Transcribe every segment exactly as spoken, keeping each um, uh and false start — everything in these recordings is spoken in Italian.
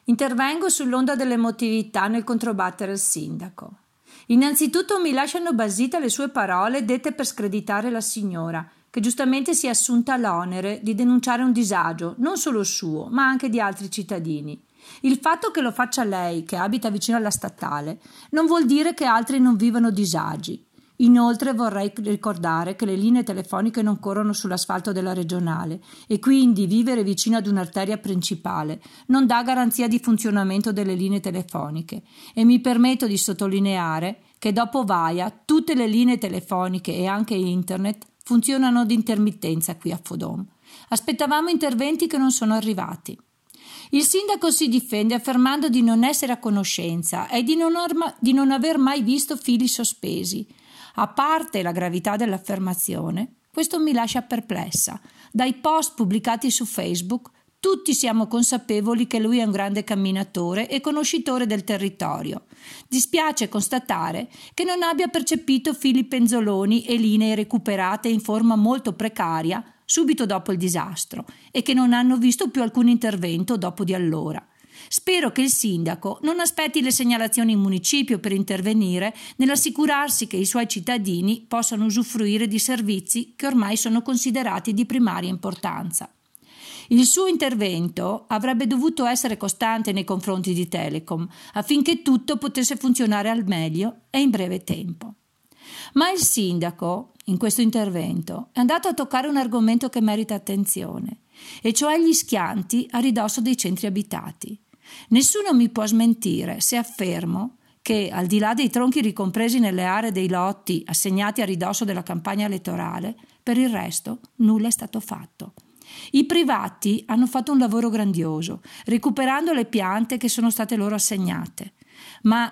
Intervengo sull'onda dell'emotività nel controbattere il sindaco. Innanzitutto mi lasciano basita le sue parole dette per screditare la signora, che giustamente si è assunta l'onere di denunciare un disagio, non solo suo, ma anche di altri cittadini. Il fatto che lo faccia lei, che abita vicino alla statale, non vuol dire che altri non vivano disagi. Inoltre vorrei ricordare che le linee telefoniche non corrono sull'asfalto della regionale e quindi vivere vicino ad un'arteria principale non dà garanzia di funzionamento delle linee telefoniche, e mi permetto di sottolineare che dopo Vaia tutte le linee telefoniche e anche internet funzionano ad intermittenza qui a Fodom. Aspettavamo interventi che non sono arrivati. Il sindaco si difende affermando di non essere a conoscenza e di non, arma, di non aver mai visto fili sospesi. A parte la gravità dell'affermazione, questo mi lascia perplessa. Dai post pubblicati su Facebook, tutti siamo consapevoli che lui è un grande camminatore e conoscitore del territorio. Dispiace constatare che non abbia percepito fili penzoloni e linee recuperate in forma molto precaria subito dopo il disastro e che non hanno visto più alcun intervento dopo di allora. Spero che il sindaco non aspetti le segnalazioni in municipio per intervenire nell'assicurarsi che i suoi cittadini possano usufruire di servizi che ormai sono considerati di primaria importanza. Il suo intervento avrebbe dovuto essere costante nei confronti di Telecom affinché tutto potesse funzionare al meglio e in breve tempo. Ma il sindaco, in questo intervento, è andato a toccare un argomento che merita attenzione, e cioè gli schianti a ridosso dei centri abitati. Nessuno mi può smentire se affermo che, al di là dei tronchi ricompresi nelle aree dei lotti assegnati a ridosso della campagna elettorale, per il resto nulla è stato fatto. I privati hanno fatto un lavoro grandioso, recuperando le piante che sono state loro assegnate, ma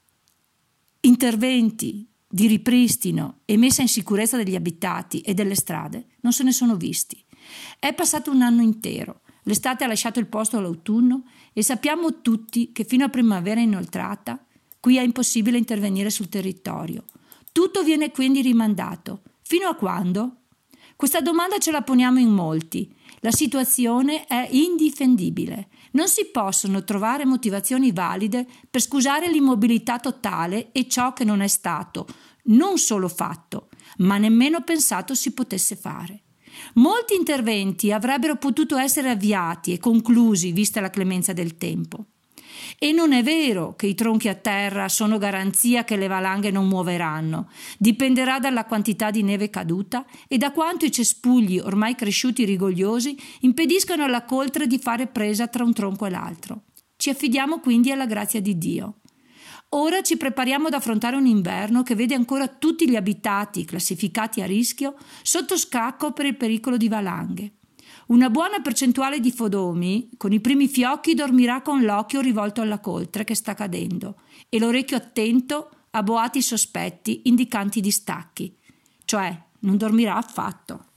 interventi di ripristino e messa in sicurezza degli abitati e delle strade non se ne sono visti. È passato un anno intero, l'estate ha lasciato il posto all'autunno e sappiamo tutti che fino a primavera inoltrata qui è impossibile intervenire sul territorio. Tutto viene quindi rimandato. Fino a quando? Questa domanda ce la poniamo in molti. La situazione è indifendibile. Non si possono trovare motivazioni valide per scusare l'immobilità totale e ciò che non è stato non solo fatto, ma nemmeno pensato si potesse fare. Molti interventi avrebbero potuto essere avviati e conclusi vista la clemenza del tempo. E non è vero che i tronchi a terra sono garanzia che le valanghe non muoveranno. Dipenderà dalla quantità di neve caduta e da quanto i cespugli ormai cresciuti rigogliosi impediscono alla coltre di fare presa tra un tronco e l'altro. Ci affidiamo quindi alla grazia di Dio. Ora ci prepariamo ad affrontare un inverno che vede ancora tutti gli abitati classificati a rischio sotto scacco per il pericolo di valanghe. Una buona percentuale di fodomi, con i primi fiocchi, dormirà con l'occhio rivolto alla coltre che sta cadendo e l'orecchio attento a boati sospetti indicanti distacchi, cioè non dormirà affatto.